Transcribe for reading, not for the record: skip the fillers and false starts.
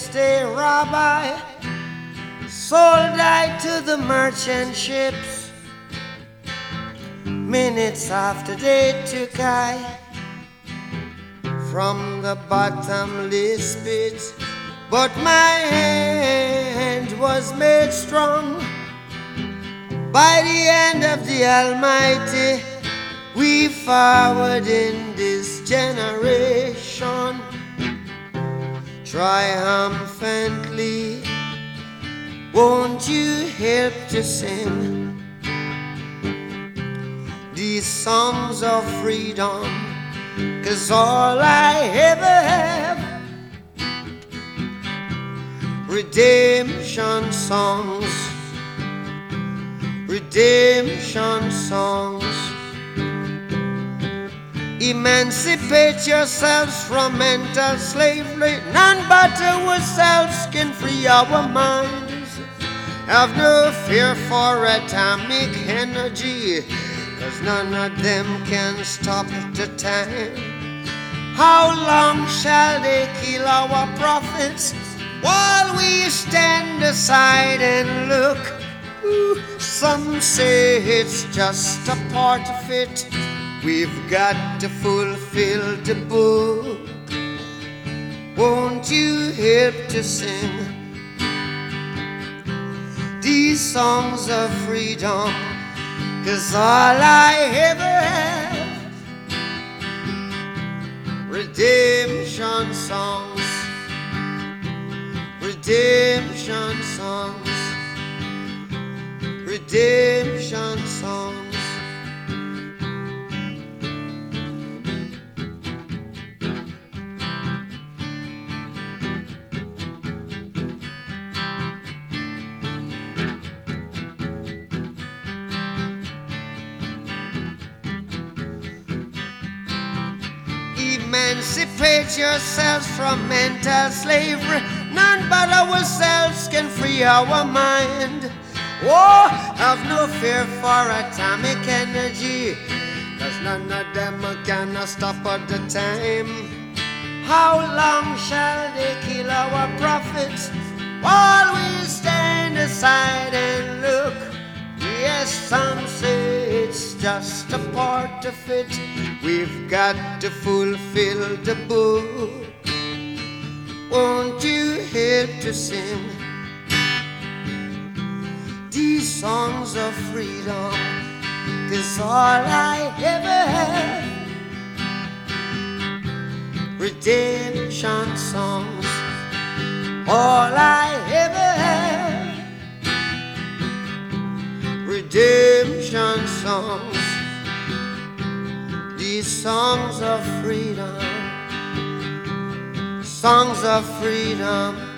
next day, Rabbi sold I to the merchant ships. Minutes after they took I from the bottomless pit, but my hand was made strong by the hand of the Almighty. We forward in this generation triumphantly. Won't you help to sing these songs of freedom? 'Cause all I ever have, redemption songs, redemption songs. Emancipate yourselves from mental slavery. None but ourselves can free our minds. Have no fear for atomic energy, 'cause none of them can stop the time. How long shall they kill our prophets while we stand aside and look? Ooh, some say it's just a part of it. We've got to fulfill the book. Won't you help to sing these songs of freedom? 'Cause all I ever have, redemption songs, redemption songs, redemption songs. Emancipate yourselves from mental slavery. None but ourselves can free our mind. Oh, have no fear for atomic energy, 'cause none of them can stop at the time. How long shall they kill our prophets while we stand aside and look? Yes, some say it's just a part of it. We've got to fulfill the book. Won't you help to sing these songs of freedom? 'Cause all I ever have, redemption songs. All I ever have, redemption songs. These songs of freedom, songs of freedom.